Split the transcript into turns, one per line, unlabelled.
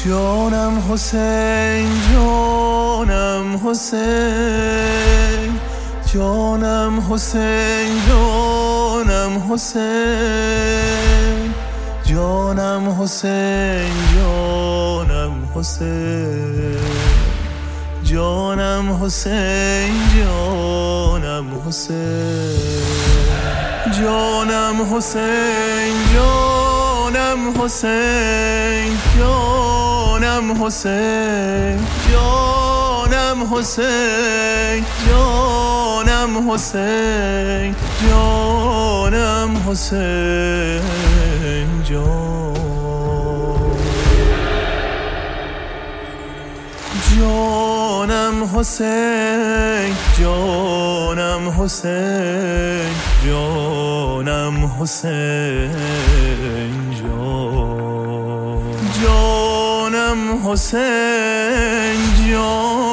جانم حسین، جانم حسین، جانم حسین، جانم حسین، جانم حسین، جانم حسین، جانم حسین، جانم حسین، جانم حسین، جانم حسین، جانم حسین، جانم حسین، جانم حسین، جانم حسین، جانم حسین، جانم حسین، جانم حسین، جانم حسین، جان